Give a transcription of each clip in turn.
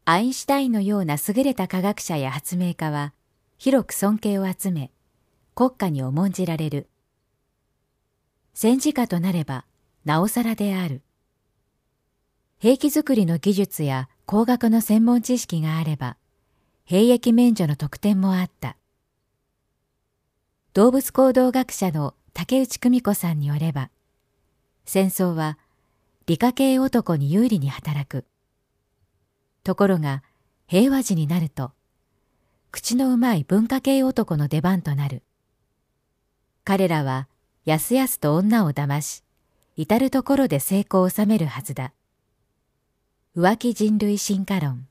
アインシュタインのような優れた科学者や発明家は広く尊敬を集め、国家に重んじられる。戦時下となればなおさらである。兵器作りの技術や工学の専門知識があれば、兵役免除の特典もあった。動物行動学者の竹内久美子さんによれば、戦争は理科系男に有利に働く。ところが平和時になると、口のうまい文化系男の出番となる。彼らはやすやすと女を騙し、至るところで成功を収めるはずだ。浮気人類進化論。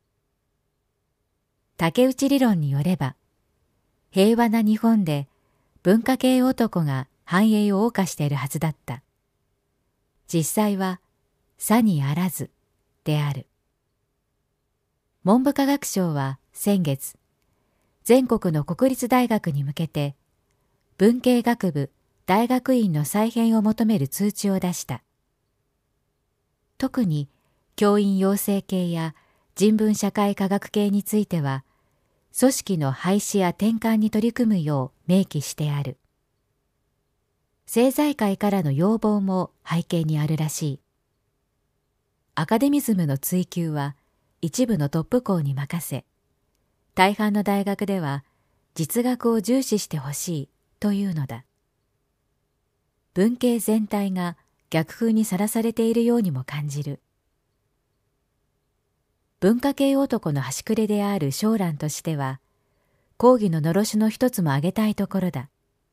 竹内理論によれば、平和な日本で文化系男が繁栄を謳歌しているはずだった。実際はさにあらずである。文部科学省は先月、全国の国立大学に向けて文系学部大学院の再編を求める通知を出した。特に教員養成系や人文社会科学系については、組織の廃止や転換に取り組むよう明記してある。政財界からの要望も背景にあるらしい。アカデミズムの追求は一部のトップ校に任せ、大半の大学では実学を重視してほしいというのだ。文系全体が逆風にさらされているようにも感じる。文化系男の端くれである小蘭としては、講義ののろしの一つも挙げたいところだ。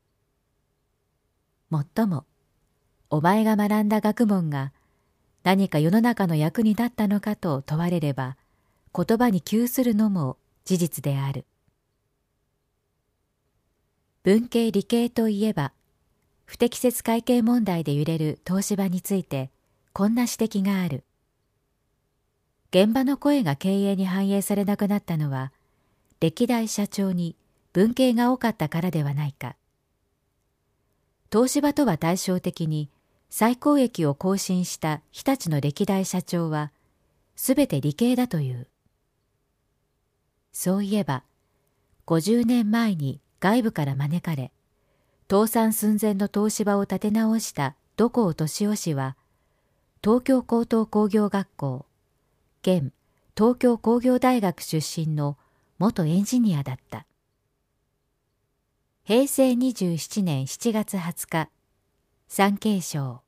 もっとも、お前が学んだ学問が何か世の中の役に立ったのかと問われれば、言葉に窮するのも事実である。文系理系といえば、不適切会計問題で揺れる東芝について、こんな指摘がある。現場の声が経営に反映されなくなったのは、歴代社長に文系が多かったからではないか。東芝とは対照的に最高益を更新した日立の歴代社長は、すべて理系だという。そういえば、50年前に外部から招かれ、倒産寸前の東芝を立て直した土光敏夫氏は、東京高等工業学校、現東京工業大学出身の元エンジニアだった。平成27年7月20日、産経省。